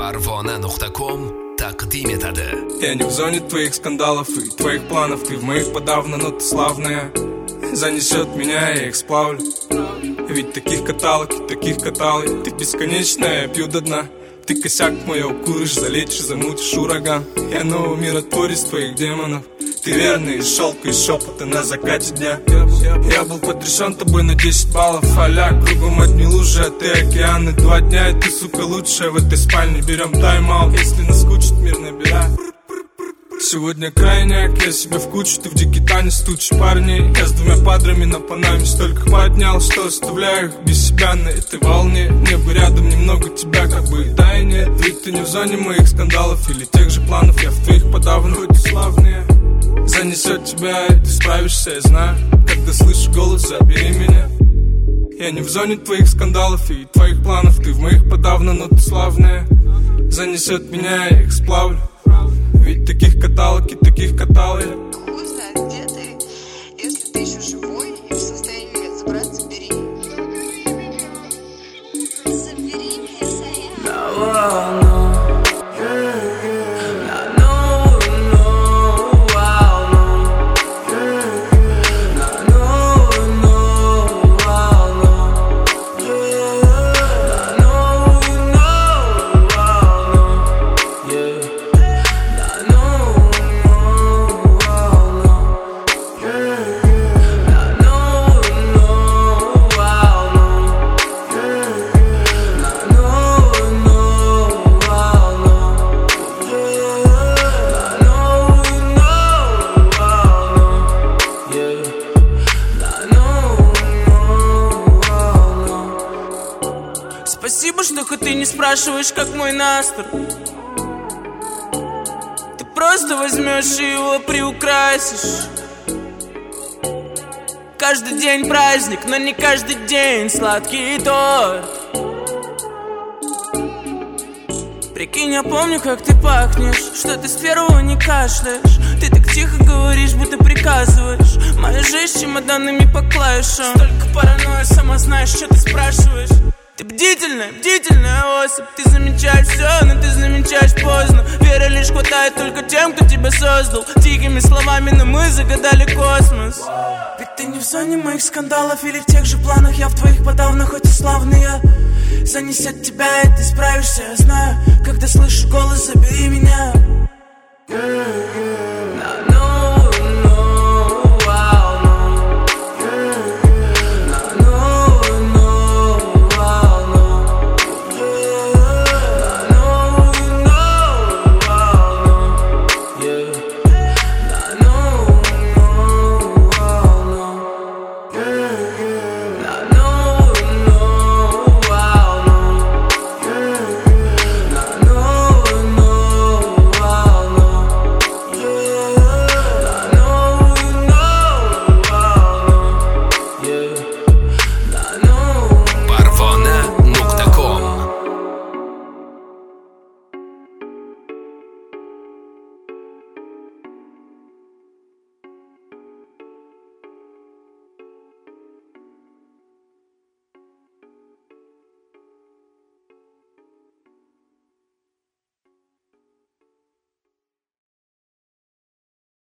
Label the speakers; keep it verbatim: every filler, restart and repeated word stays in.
Speaker 1: Parvona точка ком тaqdim etadi.
Speaker 2: Я не в зоне твоих скандалов и твоих планов. Ты в моих подавно, но ты славная. Занесет меня, я их сплавлю. Ведь таких каталог и таких каталог. Ты бесконечная, я пью до дна. Ты косяк мой укуришь, залечишь, замутишь ураган. Я новый миротворец твоих демонов. Ты верный из шелка и шепота на закате дня. Я был потрясен тобой на десять баллов. Аля, кругом одни лужи, а ты океаны. Два дня и ты, сука, лучшая в этой спальне. Берем тайм-аут, если наскучит мир, набирай. Сегодня крайняк, я себе в кучу. Ты в дикий танец тучи парней. Я с двумя падрами на панаме столько поднял, что оставляю их без себя на этой волне. Мне бы рядом немного тебя, как бы да и нет. Ведь ты не в зоне моих скандалов или тех же планов. Я в твоих подавно, хоть и славные. Занесет тебя, и ты справишься, я знаю. Когда слышу голос, забери меня. Я не в зоне твоих скандалов и твоих планов. Ты в моих подавно, но ты славная. Занесет меня, я их сплавлю. Ведь таких каталог и таких каталог.
Speaker 3: Хуй знает, где ты. Если ты еще живой и в состоянии меня забрать, забери. Забери меня, Сая.
Speaker 4: Спасибо, что хоть ты не спрашиваешь, как мой настрой. Ты просто возьмешь и его приукрасишь. Каждый день праздник, но не каждый день сладкий торт. Прикинь, я помню, как ты пахнешь, что ты с первого не кашляешь. Ты так тихо говоришь, будто приказываешь. Моя жизнь чемоданами по клавишам. Столько паранойя, сама знаешь, что ты спрашиваешь. Ты бдительная, бдительная особь. Ты замечаешь все, но ты замечаешь поздно. Веры лишь хватает только тем, кто тебя создал. Тихими словами, но мы загадали космос. Ведь ты не в зоне моих скандалов или в тех же планах. Я в твоих подавно, хоть и славные. Занесет тебя, и ты справишься, я знаю. Когда слышу голос, забери меня.